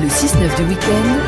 Le 6-9 du week-end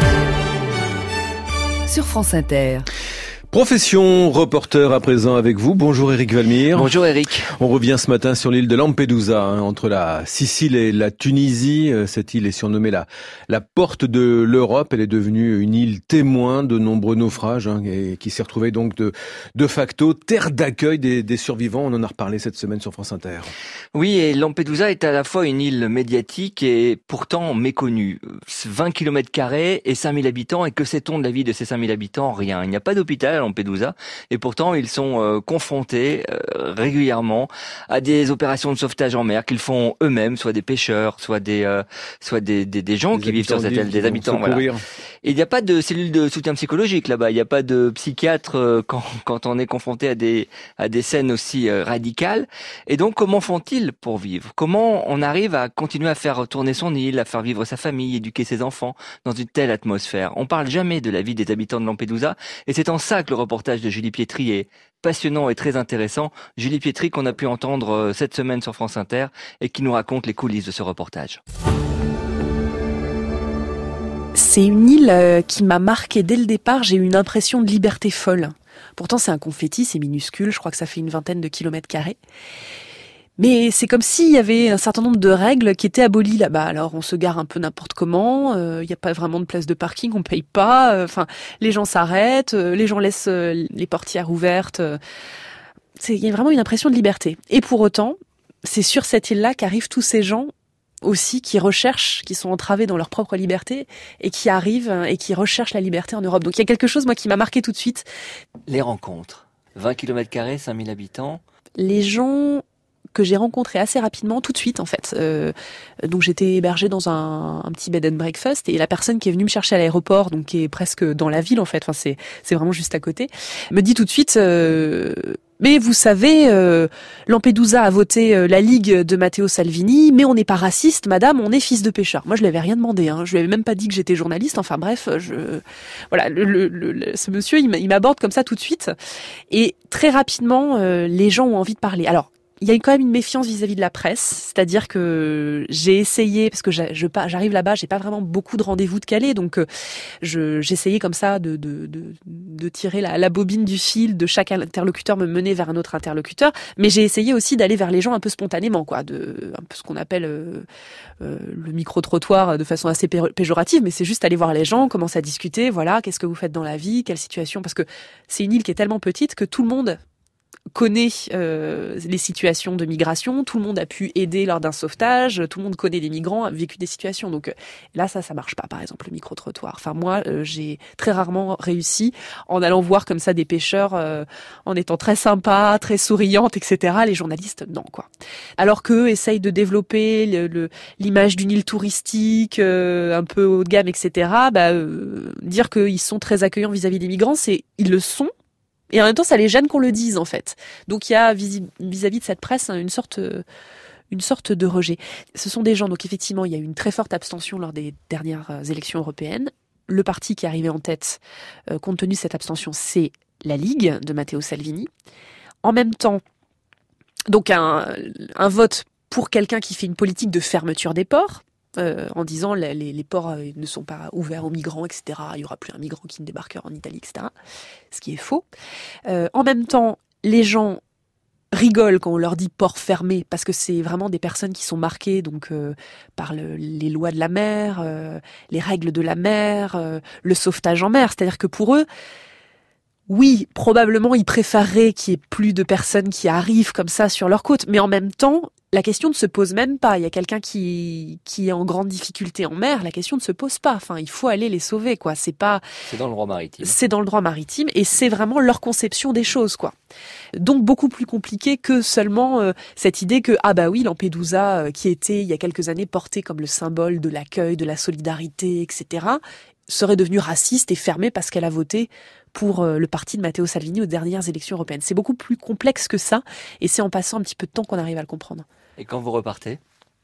sur France Inter. Profession reporter à présent avec vous. Bonjour Éric Valmire. Bonjour Éric. On revient ce matin sur l'île de Lampedusa, entre la Sicile et la Tunisie. Cette île est surnommée la porte de l'Europe. Elle est devenue une île témoin de nombreux naufrages et qui s'est retrouvée donc de facto terre d'accueil des survivants. On en a reparlé cette semaine sur France Inter. Oui, et Lampedusa est à la fois une île médiatique et pourtant méconnue. 20 km² et 5000 habitants. Et que sait-on de la vie de ces 5000 habitants? Rien. Il n'y a pas d'hôpital à Lampedusa et pourtant ils sont confrontés régulièrement à des opérations de sauvetage en mer qu'ils font eux-mêmes, soit des pêcheurs, soit des gens qui vivent sur cette île, des habitants. Voilà. Et il n'y a pas de cellule de soutien psychologique là-bas. Il n'y a pas de psychiatre quand on est confronté à des scènes aussi radicales. Et donc comment font-ils pour vivre? Comment on arrive à continuer à faire tourner son île, à faire vivre sa famille, éduquer ses enfants dans une telle atmosphère? On parle jamais de la vie des habitants de Lampedusa et c'est en ça que le reportage de Julie Pietri est passionnant et très intéressant. Julie Pietri qu'on a pu entendre cette semaine sur France Inter et qui nous raconte les coulisses de ce reportage. C'est une île qui m'a marquée dès le départ. J'ai eu une impression de liberté folle. Pourtant, c'est un confetti, c'est minuscule. Je crois que ça fait une vingtaine de kilomètres carrés. Mais c'est comme s'il y avait un certain nombre de règles qui étaient abolies là-bas. Alors, on se gare un peu n'importe comment. Il n'y a pas vraiment de place de parking, on paye pas. Les gens s'arrêtent, les gens laissent les portières ouvertes. Il y a vraiment une impression de liberté. Et pour autant, c'est sur cette île-là qu'arrivent tous ces gens aussi qui recherchent, qui sont entravés dans leur propre liberté et qui arrivent et qui recherchent la liberté en Europe. Donc il y a quelque chose, moi, qui m'a marqué tout de suite. Les rencontres. 20 km², 5000 habitants. Les gens que j'ai rencontrés assez rapidement, tout de suite en fait. Donc j'étais hébergée dans un petit bed and breakfast et la personne qui est venue me chercher à l'aéroport, donc qui est presque dans la ville en fait, c'est vraiment juste à côté, me dit tout de suite... Mais vous savez, Lampedusa a voté la Ligue de Matteo Salvini, mais on n'est pas raciste, madame, on est fils de pêcheur. Moi, je lui avais rien demandé, je lui avais même pas dit que j'étais journaliste. Enfin bref, voilà, ce monsieur, il m'aborde comme ça tout de suite, et très rapidement, les gens ont envie de parler. Alors, il y a quand même une méfiance vis-à-vis de la presse, c'est-à-dire que j'ai essayé, parce que j'arrive là-bas, j'ai pas vraiment beaucoup de rendez-vous de calés, donc j'essayais comme ça de tirer la bobine du fil de chaque interlocuteur, me mener vers un autre interlocuteur, mais j'ai essayé aussi d'aller vers les gens un peu spontanément, quoi, un peu ce qu'on appelle le micro-trottoir de façon assez péjorative, mais c'est juste aller voir les gens, commencer à discuter, voilà, qu'est-ce que vous faites dans la vie, quelle situation, parce que c'est une île qui est tellement petite que tout le monde connaît les situations de migration, tout le monde a pu aider lors d'un sauvetage, tout le monde connaît des migrants, a vécu des situations. Donc là, ça marche pas, par exemple, le micro-trottoir. Enfin, moi, j'ai très rarement réussi en allant voir comme ça des pêcheurs, en étant très sympa, très souriante, etc. Les journalistes, non, quoi. Alors qu'eux essayent de développer l'image d'une île touristique, un peu haut de gamme, etc. Dire qu'ils sont très accueillants vis-à-vis des migrants, ils le sont. Et en même temps, ça les gêne qu'on le dise, en fait. Donc il y a vis-à-vis de cette presse une sorte de rejet. Ce sont des gens, donc effectivement, il y a eu une très forte abstention lors des dernières élections européennes. Le parti qui est arrivé en tête, compte tenu de cette abstention, c'est la Ligue de Matteo Salvini. En même temps, donc un vote pour quelqu'un qui fait une politique de fermeture des ports, en disant les ports ne sont pas ouverts aux migrants, etc. Il n'y aura plus un migrant qui ne débarquera en Italie, etc. Ce qui est faux. En même temps, les gens rigolent quand on leur dit port fermé, parce que c'est vraiment des personnes qui sont marquées donc par les lois de la mer, les règles de la mer, le sauvetage en mer. C'est-à-dire que pour eux, oui, probablement, ils préféreraient qu'il y ait plus de personnes qui arrivent comme ça sur leur côte, mais en même temps, la question ne se pose même pas. Il y a quelqu'un qui est en grande difficulté en mer, la question ne se pose pas. Enfin, il faut aller les sauver, quoi. C'est dans le droit maritime. C'est dans le droit maritime et c'est vraiment leur conception des choses, quoi. Donc beaucoup plus compliqué que seulement cette idée que oui, Lampedusa, qui était il y a quelques années portée comme le symbole de l'accueil, de la solidarité, etc., serait devenue raciste et fermée parce qu'elle a voté pour le parti de Matteo Salvini aux dernières élections européennes. C'est beaucoup plus complexe que ça, et c'est en passant un petit peu de temps qu'on arrive à le comprendre. Et quand vous repartez?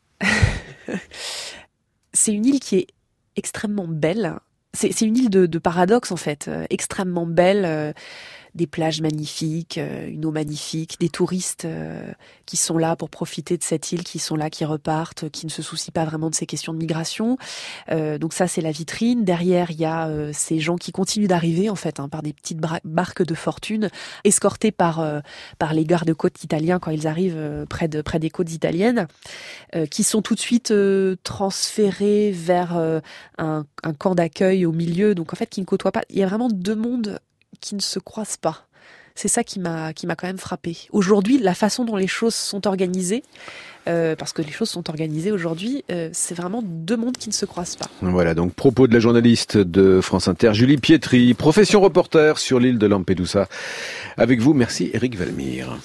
C'est une île qui est extrêmement belle. C'est une île de paradoxe, en fait, extrêmement belle. des plages magnifiques, une eau magnifique, des touristes qui sont là pour profiter de cette île, qui sont là, qui repartent, qui ne se soucient pas vraiment de ces questions de migration. Donc ça, c'est la vitrine. Derrière, il y a ces gens qui continuent d'arriver en fait, par des petites barques de fortune, escortés par les gardes-côtes italiens quand ils arrivent près des côtes italiennes, qui sont tout de suite transférés vers un camp d'accueil au milieu. Donc en fait, qui ne côtoient pas. Il y a vraiment deux mondes qui ne se croisent pas. C'est ça qui m'a quand même frappée. Aujourd'hui, la façon dont les choses sont organisées, parce que les choses sont organisées aujourd'hui, c'est vraiment deux mondes qui ne se croisent pas. Voilà, donc propos de la journaliste de France Inter, Julie Pietri, profession reporter sur l'île de Lampedusa. Avec vous, merci Éric Valmire.